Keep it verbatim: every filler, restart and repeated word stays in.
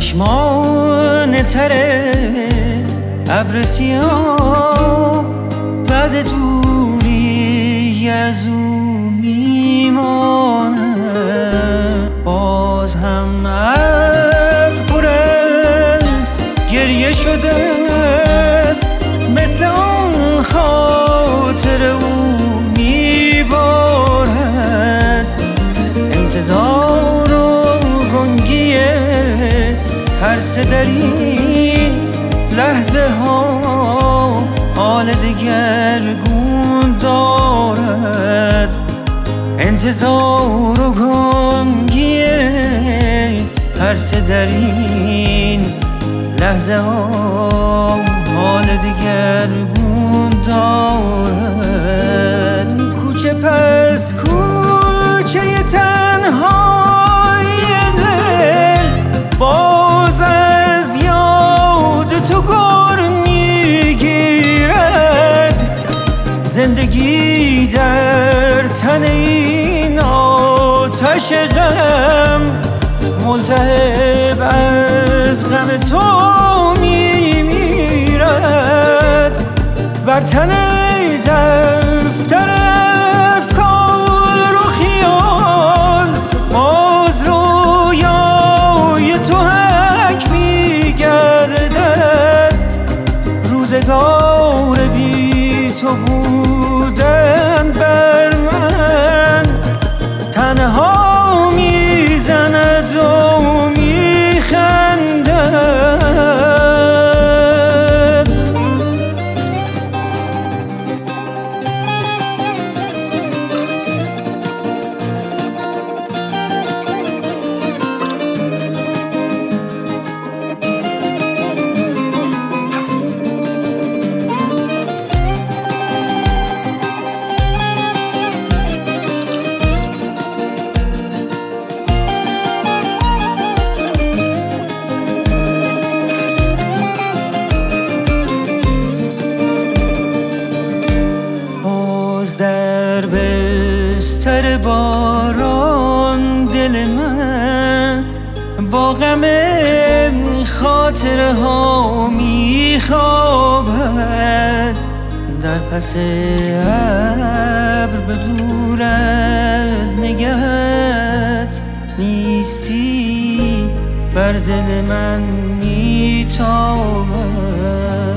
چشمان تره ابر سیاه بعد دوری از او میمانه. باز هم ابر پر از گریه شده است، مثل آن خاطر او میبارد. انتظار و گنگی هر سه در این لحظه ها حال دگرگون دارد. انتظار و گنگی هر سه در این لحظه ها حال دگرگون دارد. کوچه پس کوچه تنهای دل باز از یاد تو گر میگیرد. زندگی در تن این آتش غم ملتهب از غم تو میمیرد. بر تن دفتر افکار و خیال باز رویای تو حک میگردد. روزگار بی تو بودن بر من تنها میزند و میخندد. در بستر باران دل من با غم خاطره ها میخوابد. در پس ابر به دور از نگهت نیستی بر دل من میتابد.